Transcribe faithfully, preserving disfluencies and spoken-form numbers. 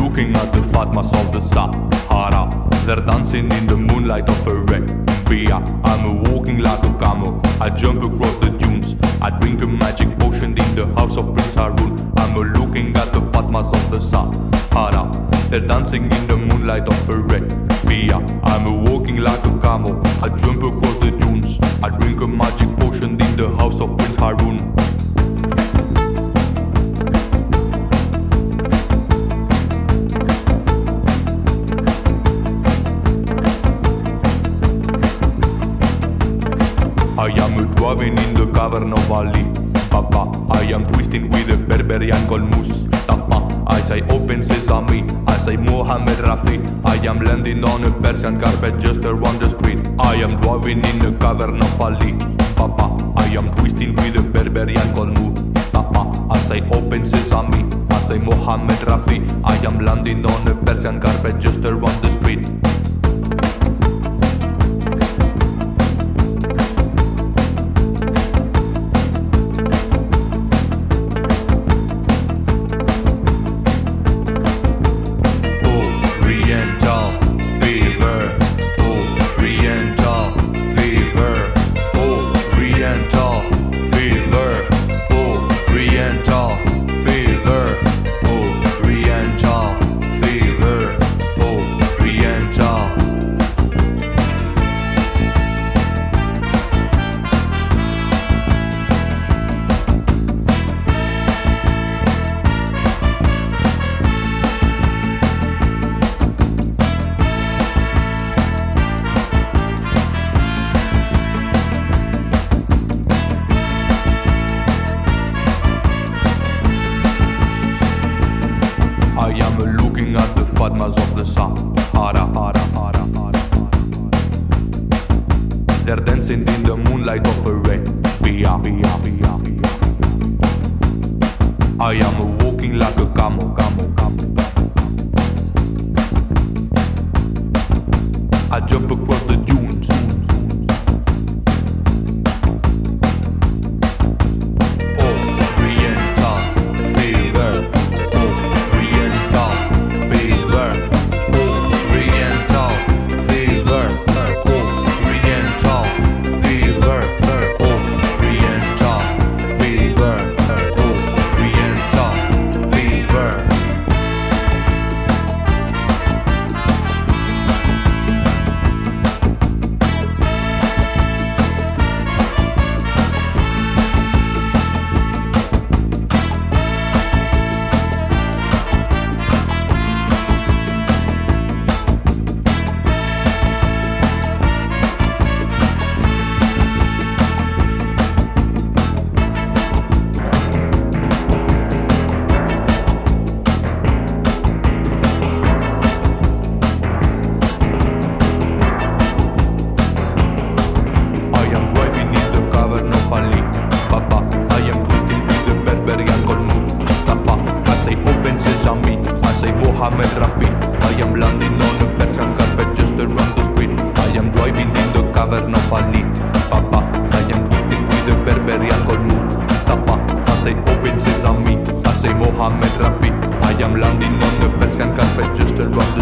looking at the Fatmas of the Sahara. They're dancing in the moonlight of Arabia. I'm walking like a camel, I jump across the dunes. I drink a magic potion in the house of Prince Harun. I'm looking at the Fatmas of the Sahara. They're dancing in the moonlight of Arabia. I'm walking like a camel, I jump across the dunes. I drink a magic potion in the house of Prince Harun. I am driving in the cavern of Ali Baba. I am twisting with a Berberian called Mustafa. I say open sesame, I say Mohammed Rafi. I am landing on a Persian carpet just around the street. I am driving in the cavern of Ali Baba. I am twisting with a Berberian called Mustafa. I say open sesame, I say Mohammed Rafi. I am landing on a Persian carpet just around the street. I am looking at the Fatmas of the Sahara. They're dancing in the moonlight of Arabia. I am walking like a camel, camel, camel. I jump across the dunes. I say Mohammed Rafi. I am landing on a Persian carpet just around the street. I am driving in the cavern of Ali Baba. I am twisting with a Berberian called Mustafa. I say open sesame, I say Mohammed Rafi. I am landing on a Persian carpet just around the street.